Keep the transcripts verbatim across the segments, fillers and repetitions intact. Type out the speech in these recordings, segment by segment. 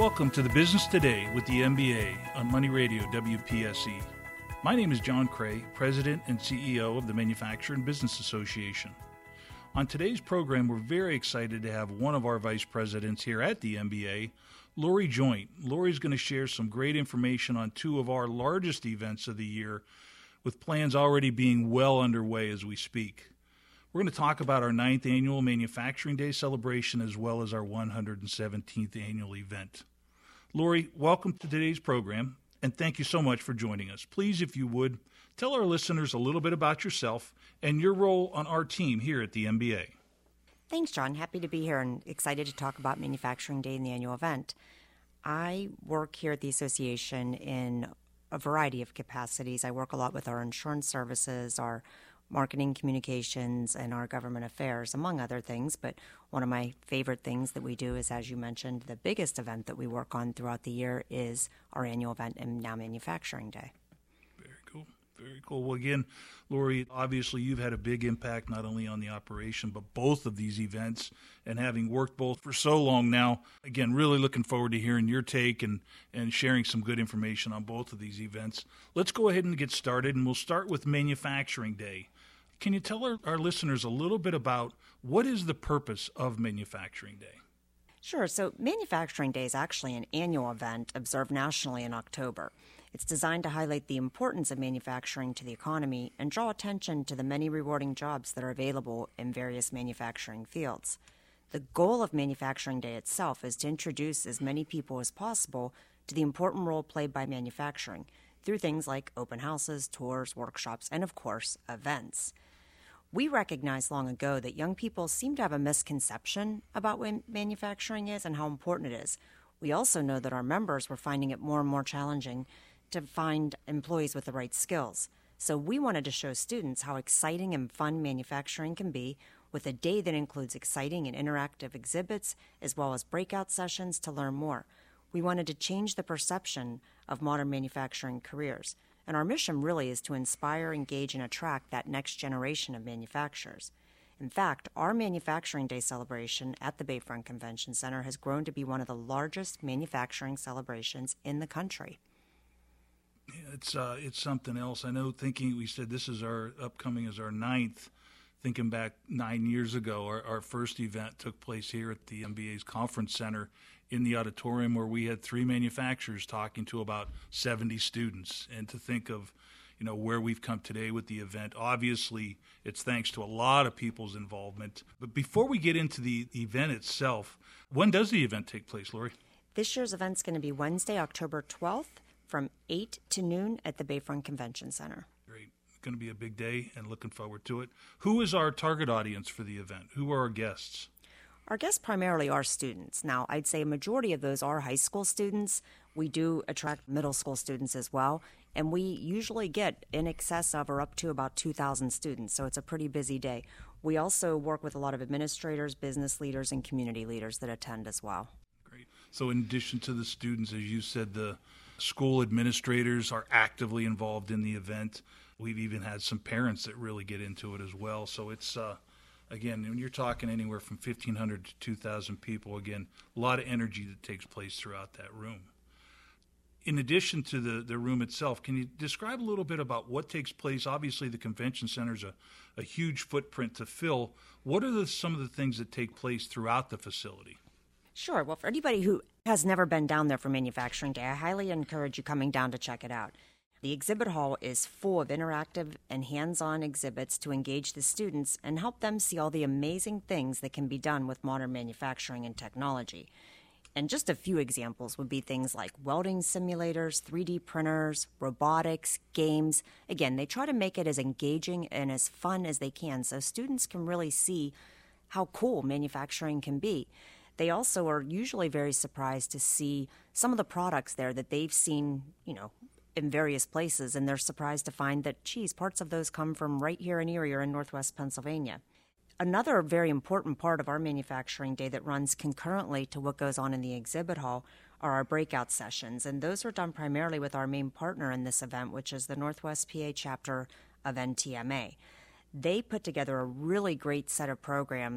Welcome to the Business Today with the M B A on Money Radio W P S E. My name is John Cray, President and C E O of the Manufacturing Business Association. On today's program, we're very excited to have one of our vice presidents here at the M B A, Lori Joint. Lori's going to share some great information on two of our largest events of the year, with plans already being well underway as we speak. We're going to talk about our ninth annual Manufacturing Day celebration as well as our one hundred seventeenth annual event. Lori, welcome to today's program, and thank you so much for joining us. Please, if you would, tell our listeners a little bit about yourself and your role on our team here at the M B A. Thanks, John. Happy to be here and excited to talk about Manufacturing Day and the annual event. I work here at the association in a variety of capacities. I work a lot with our insurance services, our marketing communications, and our government affairs, among other things. But one of my favorite things that we do is, as you mentioned, the biggest event that we work on throughout the year is our annual event and now Manufacturing Day. Very cool. Very cool. Well, again, Lori, obviously you've had a big impact not only on the operation, but both of these events. And having worked both for so long now, again, really looking forward to hearing your take and, and sharing some good information on both of these events. Let's go ahead and get started, and we'll start with Manufacturing Day. Can you tell our, our listeners a little bit about what is the purpose of Manufacturing Day? Sure. So Manufacturing Day is actually an annual event observed nationally in October. It's designed to highlight the importance of manufacturing to the economy and draw attention to the many rewarding jobs that are available in various manufacturing fields. The goal of Manufacturing Day itself is to introduce as many people as possible to the important role played by manufacturing through things like open houses, tours, workshops, and of course, events. We recognized long ago that young people seem to have a misconception about what manufacturing is and how important it is. We also know that our members were finding it more and more challenging to find employees with the right skills. So we wanted to show students how exciting and fun manufacturing can be with a day that includes exciting and interactive exhibits as well as breakout sessions to learn more. We wanted to change the perception of modern manufacturing careers. And our mission really is to inspire, engage, and attract that next generation of manufacturers. In fact, our Manufacturing Day celebration at the Bayfront Convention Center has grown to be one of the largest manufacturing celebrations in the country. Yeah, it's uh, it's something else. I know thinking, we said this is our upcoming as our ninth, thinking back nine years ago, our, our first event took place here at the M B A's Conference Center in the auditorium where we had three manufacturers talking to about seventy students. And to think of, you know, where we've come today with the event, obviously it's thanks to a lot of people's involvement. But before we get into the event itself, when does the event take place, Lori? This year's event's going to be Wednesday, October twelfth from eight to noon at the Bayfront Convention Center. Great. Going to be a big day and looking forward to it. Who is our target audience for the event? Who are our guests? Our guests primarily are students. Now, I'd say a majority of those are high school students. We do attract middle school students as well, and we usually get in excess of or up to about two thousand students, so it's a pretty busy day. We also work with a lot of administrators, business leaders, and community leaders that attend as well. Great. So in addition to the students, as you said, the school administrators are actively involved in the event. We've even had some parents that really get into it as well. So it's, uh, again, when you're talking anywhere from fifteen hundred to two thousand people, again, a lot of energy that takes place throughout that room. In addition to the, the room itself, can you describe a little bit about what takes place? Obviously, the convention center is a, a huge footprint to fill. What are the, some of the things that take place throughout the facility? Sure. Well, for anybody who has never been down there for Manufacturing Day, I highly encourage you coming down to check it out. The exhibit hall is full of interactive and hands-on exhibits to engage the students and help them see all the amazing things that can be done with modern manufacturing and technology. And just a few examples would be things like welding simulators, three D printers, robotics, games. Again, they try to make it as engaging and as fun as they can so students can really see how cool manufacturing can be. They also are usually very surprised to see some of the products there that they've seen, you know, in various places, and they're surprised to find that, geez, parts of those come from right here in Erie or in Northwest Pennsylvania. Another very important part of our Manufacturing Day that runs concurrently to what goes on in the exhibit hall are our breakout sessions, and those are done primarily with our main partner in this event, which is the Northwest P A chapter of N T M A. They put together a really great set of programs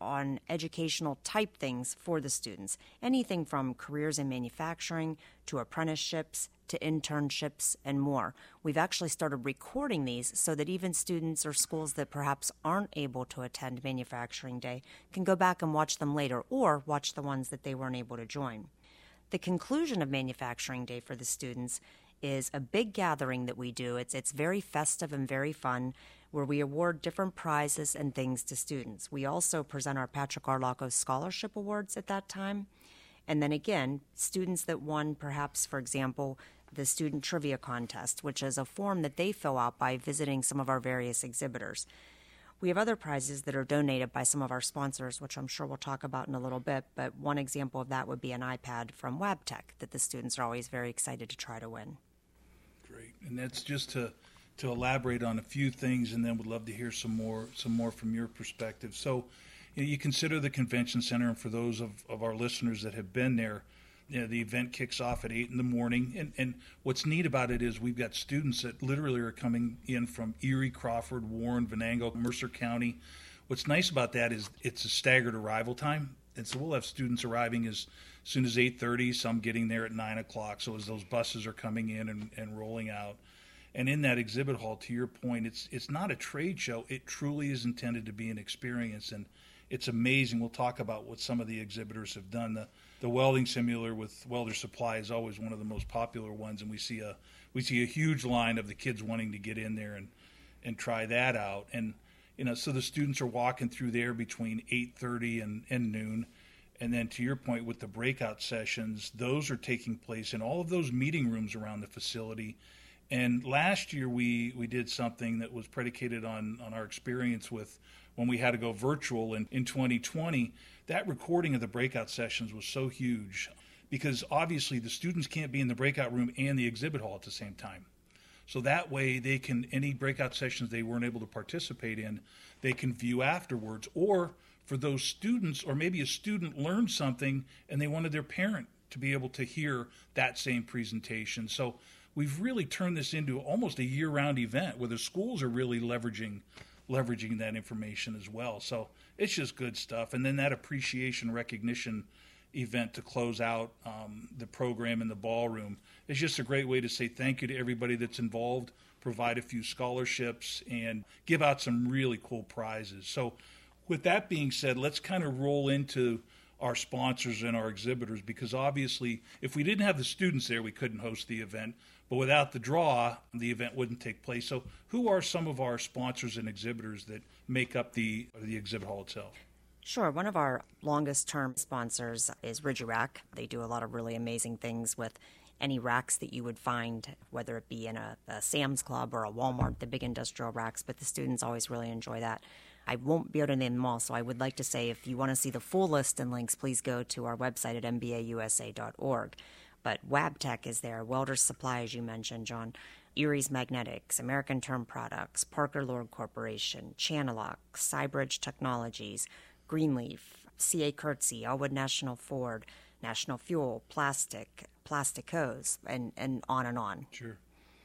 on educational type things for the students. Anything from careers in manufacturing to apprenticeships to internships and more. We've actually started recording these so that even students or schools that perhaps aren't able to attend Manufacturing Day can go back and watch them later or watch the ones that they weren't able to join. The conclusion of Manufacturing Day for the students is a big gathering that we do. It's, it's very festive and very fun, where we award different prizes and things to students. We also present our Patrick Arlocco Scholarship Awards at that time. And then again, students that won, perhaps, for example, the Student Trivia Contest, which is a form that they fill out by visiting some of our various exhibitors. We have other prizes that are donated by some of our sponsors, which I'm sure we'll talk about in a little bit, but one example of that would be an iPad from Wabtec that the students are always very excited to try to win. Great. And that's just to to elaborate on a few things, and then would love to hear some more some more from your perspective. So you know, you consider the convention center, and for those of, of our listeners that have been there, you know, the event kicks off at eight in the morning. And, and what's neat about it is we've got students that literally are coming in from Erie, Crawford, Warren, Venango, Mercer County. What's nice about that is it's a staggered arrival time. And so we'll have students arriving as soon as eight thirty, some getting there at nine o'clock. So as those buses are coming in and, and rolling out. And in that exhibit hall, to your point, it's it's not a trade show. It truly is intended to be an experience, and it's amazing. We'll talk about what some of the exhibitors have done. The the welding simulator with Welder Supply is always one of the most popular ones, and we see a we see a huge line of the kids wanting to get in there and and try that out. And you know, so the students are walking through there between eight thirty and, and noon. And then to your point with the breakout sessions, those are taking place in all of those meeting rooms around the facility. And last year we, we did something that was predicated on, on our experience with when we had to go virtual in, in twenty twenty. That recording of the breakout sessions was so huge because obviously the students can't be in the breakout room and the exhibit hall at the same time. So that way they can, any breakout sessions they weren't able to participate in, they can view afterwards. Or for those students, or maybe a student learned something and they wanted their parent to be able to hear that same presentation. So we've really turned this into almost a year-round event where the schools are really leveraging leveraging that information as well. So it's just good stuff. And then that appreciation recognition event to close out um, the program in the ballroom is just a great way to say thank you to everybody that's involved, provide a few scholarships, and give out some really cool prizes. So with that being said, let's kind of roll into our sponsors and our exhibitors, because obviously if we didn't have the students there, we couldn't host the event. But without the draw, the event wouldn't take place. So who are some of our sponsors and exhibitors that make up the the exhibit hall itself? Sure. One of our longest-term sponsors is Ridgirack. They do a lot of really amazing things with any racks that you would find, whether it be in a, a Sam's Club or a Walmart, the big industrial racks, but the students always really enjoy that. I won't be able to name them all, so I would like to say if you want to see the full list and links, please go to our website at m b a u s a dot org. But Wabtec is there, Welder Supply, as you mentioned, John, Erie's Magnetics, American Term Products, Parker Lord Corporation, Channellock, Cybridge Technologies, Greenleaf, C A. Curtsy, Elwood National Ford, National Fuel, Plastic, Plasticos, and, and on and on. Sure.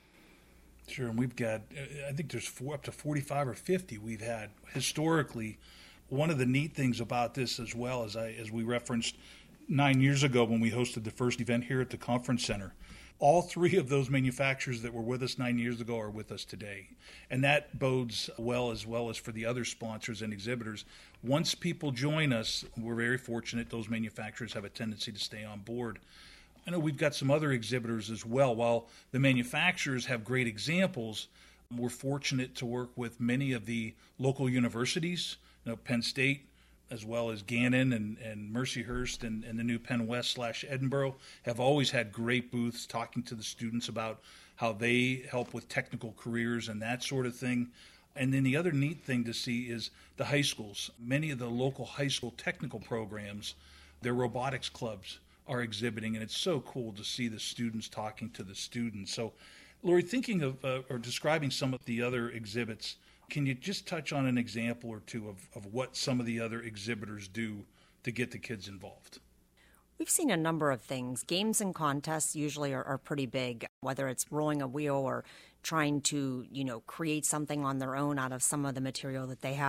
Sure, and we've got, I think there's four, up to forty-five or fifty we've had historically. One of the neat things about this as well, as I as we referenced nine years ago when we hosted the first event here at the conference center, all three of those manufacturers that were with us nine years ago are with us today. And that bodes well as well as for the other sponsors and exhibitors. Once people join us, we're very fortunate those manufacturers have a tendency to stay on board. I know we've got some other exhibitors as well. While the manufacturers have great examples, we're fortunate to work with many of the local universities, you know, Penn State, as well as Gannon and, and Mercyhurst and, and the new Penn West slash Edinboro have always had great booths talking to the students about how they help with technical careers and that sort of thing. And then the other neat thing to see is the high schools. Many of the local high school technical programs, their robotics clubs are exhibiting, and it's so cool to see the students talking to the students. So, Lori, thinking of uh, or describing some of the other exhibits, can you just touch on an example or two of, of what some of the other exhibitors do to get the kids involved? We've seen a number of things. Games and contests usually are, are pretty big, whether it's rolling a wheel or trying to, you know, create something on their own out of some of the material that they have.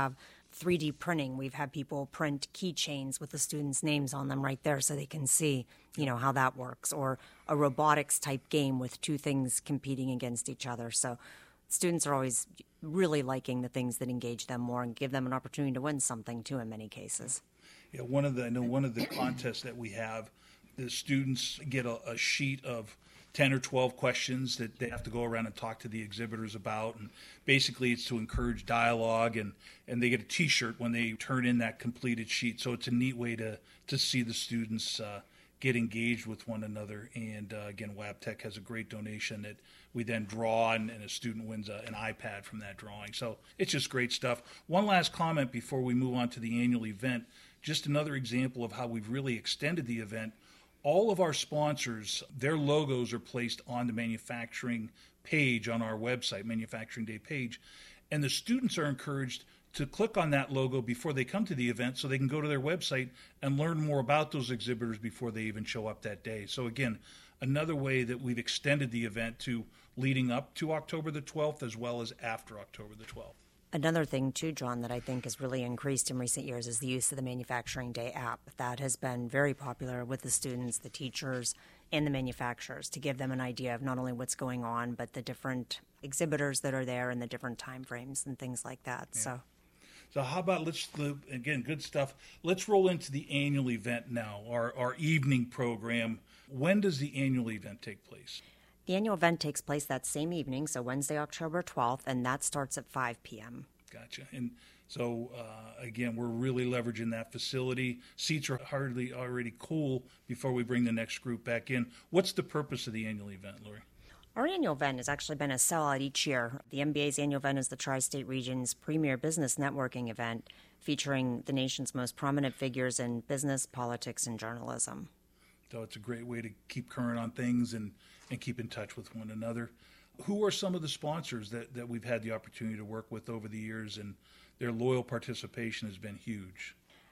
three D printing. We've had people print keychains with the students' names on them right there so they can see, you know, how that works. Or a robotics type game with two things competing against each other. So students are always really liking the things that engage them more and give them an opportunity to win something too in many cases. Yeah, one of the I know one of the contests that we have, the students get a, a sheet of ten or twelve questions that they have to go around and talk to the exhibitors about, and basically it's to encourage dialogue, and, and they get a T-shirt when they turn in that completed sheet. So it's a neat way to, to see the students uh, get engaged with one another. And uh, again, Wabtec has a great donation that we then draw, and, and a student wins a, an iPad from that drawing. So it's just great stuff. One last comment before we move on to the annual event, just another example of how we've really extended the event. All of our sponsors, their logos are placed on the manufacturing page on our website, Manufacturing Day page, and the students are encouraged to click on that logo before they come to the event so they can go to their website and learn more about those exhibitors before they even show up that day. So again, another way that we've extended the event to leading up to October the twelfth as well as after October the twelfth. Another thing, too, John, that I think has really increased in recent years is the use of the Manufacturing Day app. That has been very popular with the students, the teachers, and the manufacturers to give them an idea of not only what's going on, but the different exhibitors that are there and the different time frames and things like that. Yeah. So, so how about, let's, again, good stuff. Let's roll into the annual event now, our, our evening program. When does the annual event take place? The annual event takes place that same evening, so Wednesday, October twelfth, and that starts at five p.m. Gotcha. And so, uh, again, we're really leveraging that facility. Seats are hardly already cool before we bring the next group back in. What's the purpose of the annual event, Lori? Our annual event has actually been a sellout each year. The M B A's annual event is the Tri-State Region's premier business networking event, featuring the nation's most prominent figures in business, politics, and journalism. So it's a great way to keep current on things and, and keep in touch with one another. Who are some of the sponsors that, that we've had the opportunity to work with over the years, and their loyal participation has been huge?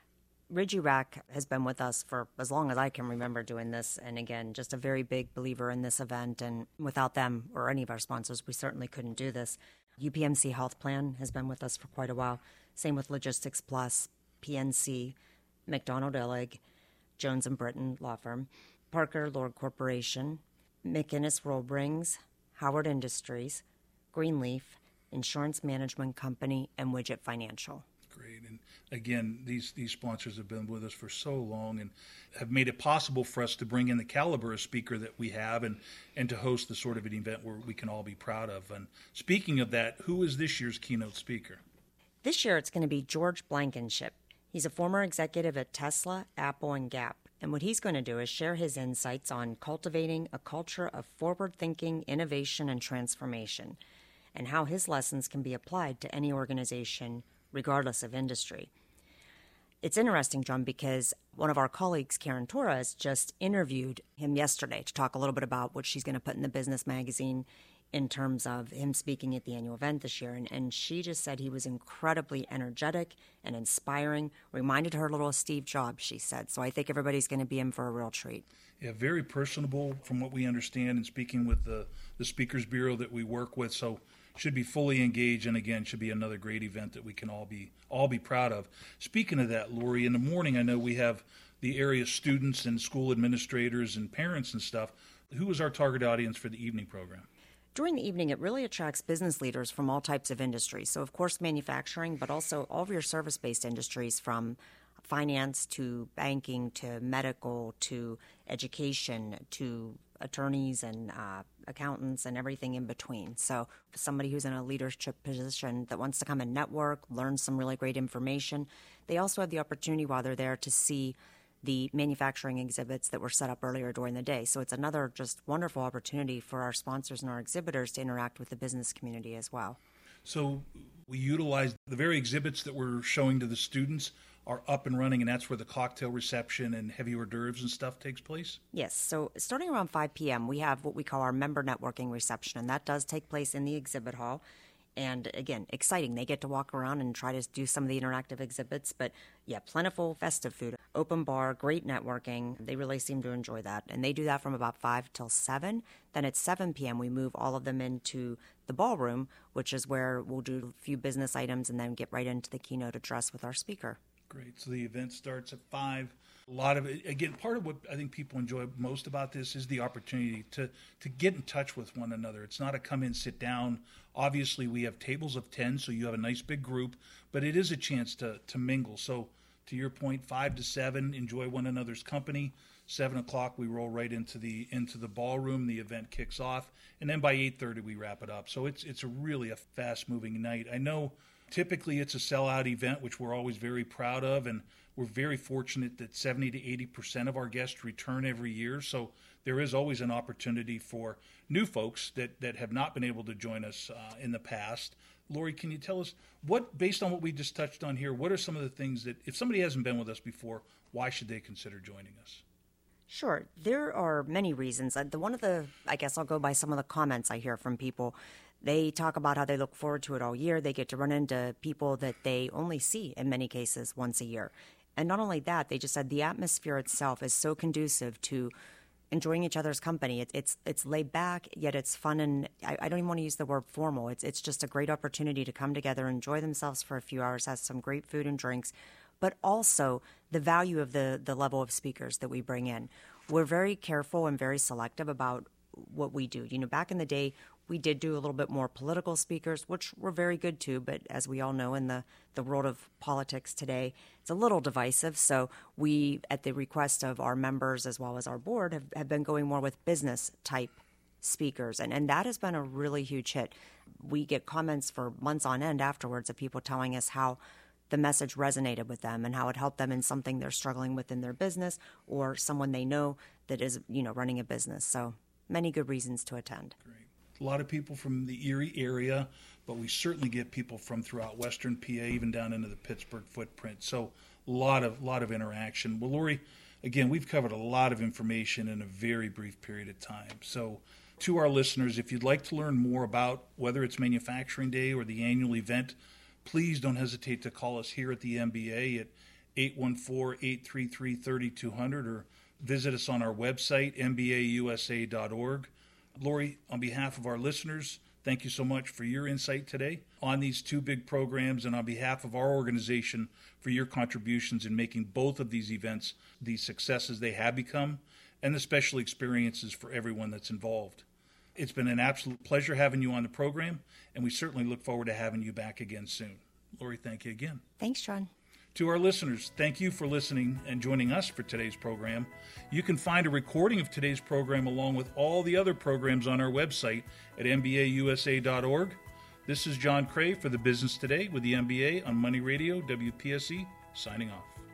Ridge Rack has been with us for as long as I can remember doing this, and again, just a very big believer in this event, and without them or any of our sponsors, we certainly couldn't do this. U P M C Health Plan has been with us for quite a while. Same with Logistics Plus, P N C, McDonald Illig, Jones and Britton Law Firm, Parker Lord Corporation, McInnes Rollbrings, Howard Industries, Greenleaf, Insurance Management Company, and Widget Financial. Great. And again, these, these sponsors have been with us for so long and have made it possible for us to bring in the caliber of speaker that we have, and, and to host the sort of an event where we can all be proud of. And speaking of that, who is this year's keynote speaker? This year it's going to be George Blankenship. He's a former executive at Tesla, Apple, and Gap, and what he's going to do is share his insights on cultivating a culture of forward-thinking, innovation, and transformation, and how his lessons can be applied to any organization, regardless of industry. It's interesting, John, because one of our colleagues, Karen Torres, just interviewed him yesterday to talk a little bit about what she's going to put in the business magazine in terms of him speaking at the annual event this year. And, and she just said he was incredibly energetic and inspiring, reminded her a little of Steve Jobs, she said. So I think everybody's going to be in for a real treat. Yeah, very personable from what we understand, and speaking with the, the Speakers Bureau that we work with. So should be fully engaged, and again, should be another great event that we can all be all be proud of. Speaking of that, Lori, in the morning I know we have the area students and school administrators and parents and stuff. Who is our target audience for the evening program? During the evening, it really attracts business leaders from all types of industries. So, of course, manufacturing, but also all of your service-based industries, from finance to banking to medical to education to attorneys and uh, accountants and everything in between. So somebody who's in a leadership position that wants to come and network, learn some really great information. They also have the opportunity while they're there to see the manufacturing exhibits that were set up earlier during the day. So it's another just wonderful opportunity for our sponsors and our exhibitors to interact with the business community as well. So we utilize the very exhibits that we're showing to the students are up and running, and that's where the cocktail reception and heavy hors d'oeuvres and stuff takes place? Yes. So starting around five p.m., we have what we call our member networking reception, and that does take place in the exhibit hall. And again, exciting. They get to walk around and try to do some of the interactive exhibits. But yeah, plentiful festive food, open bar, great networking. They really seem to enjoy that. And they do that from about five till seven. Then at seven p.m., we move all of them into the ballroom, which is where we'll do a few business items and then get right into the keynote address with our speaker. Great. So the event starts at five. A lot of it, again, part of what I think people enjoy most about this is the opportunity to, to get in touch with one another. It's not a come in, sit down. Obviously, we have tables of ten, so you have a nice big group, but it is a chance to, to mingle. So to your point, five to seven, enjoy one another's company. Seven o'clock, we roll right into the into the ballroom. The event kicks off, and then by eight thirty, we wrap it up. So it's it's a really a fast-moving night. I know typically it's a sellout event, which we're always very proud of, and we're very fortunate that seventy to eighty percent of our guests return every year. So there is always an opportunity for new folks that, that have not been able to join us uh, in the past. Lori, can you tell us what, based on what we just touched on here, what are some of the things that, if somebody hasn't been with us before, why should they consider joining us? Sure. There are many reasons. Uh, The one of the, I guess I'll go by some of the comments I hear from people. They talk about how they look forward to it all year. They get to run into people that they only see, in many cases, once a year. And not only that, they just said the atmosphere itself is so conducive to enjoying each other's company. It, it's it's laid back, yet it's fun, and I, I don't even want to use the word formal. It's it's just a great opportunity to come together, enjoy themselves for a few hours, have some great food and drinks, but also the value of the, the level of speakers that we bring in. We're very careful and very selective about what we do. You know, back in the day, we did do a little bit more political speakers, which were very good too, but as we all know in the, the world of politics today, it's a little divisive. So we, at the request of our members as well as our board, have, have been going more with business type speakers, and, and that has been a really huge hit. We get comments for months on end afterwards of people telling us how the message resonated with them and how it helped them in something they're struggling with in their business or someone they know that is, you know, running a business. So many good reasons to attend. Great. A lot of people from the Erie area, but we certainly get people from throughout Western P A, even down into the Pittsburgh footprint. So a lot of lot of interaction. Well, Lori, again, we've covered a lot of information in a very brief period of time. So to our listeners, if you'd like to learn more about whether it's Manufacturing Day or the annual event, please don't hesitate to call us here at the M B A at eight one four, eight three three, three two zero zero or visit us on our website, m b a u s a dot org. Lori, on behalf of our listeners, thank you so much for your insight today on these two big programs, and on behalf of our organization for your contributions in making both of these events the successes they have become and the special experiences for everyone that's involved. It's been an absolute pleasure having you on the program, and we certainly look forward to having you back again soon. Lori, thank you again. Thanks, John. To our listeners, thank you for listening and joining us for today's program. You can find a recording of today's program along with all the other programs on our website at m b a u s a dot org. This is John Cray for the Business Today with the M B A on Money Radio W P S E, signing off.